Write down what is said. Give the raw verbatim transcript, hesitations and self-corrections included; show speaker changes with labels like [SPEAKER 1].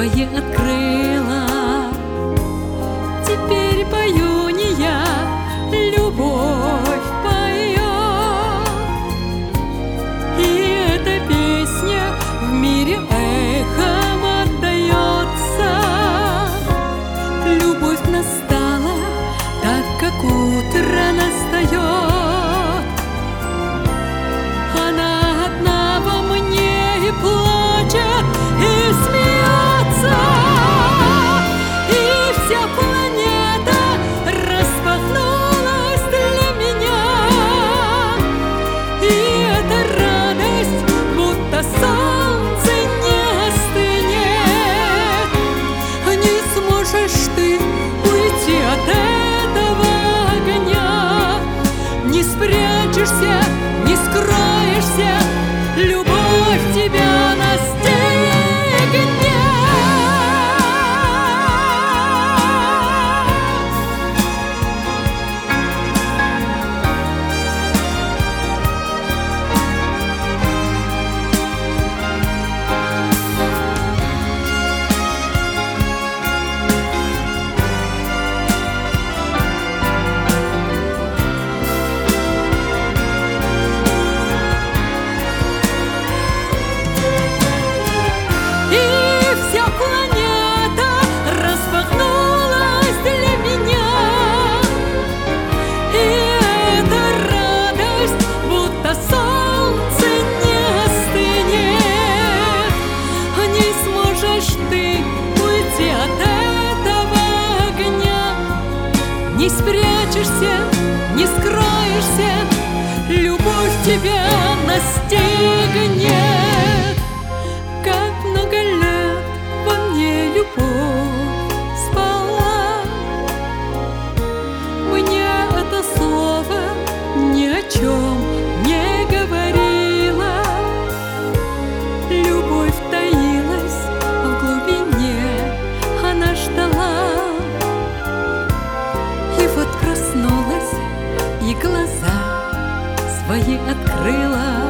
[SPEAKER 1] свои открыла. Теперь пою не я, любовь поет. И эта песня в мире эхом отдается. Любовь настала, так как утро настает. Она одна во мне и плачет, и смеется. И вся планета распахнулась для меня. И эта радость, будто солнце, не остынет. Не сможешь ты уйти от этого огня. Не спрячешься, не скроешься, любовь тебя настигнет. Не спрячешься, не скроешься, любовь тебя настигнет. Как много лет во мне любовь спала. Мне это слово ни о чем не говорило. Любовь таилась в глубине, она ждала. И вот проснулась, и глаза свои открыла.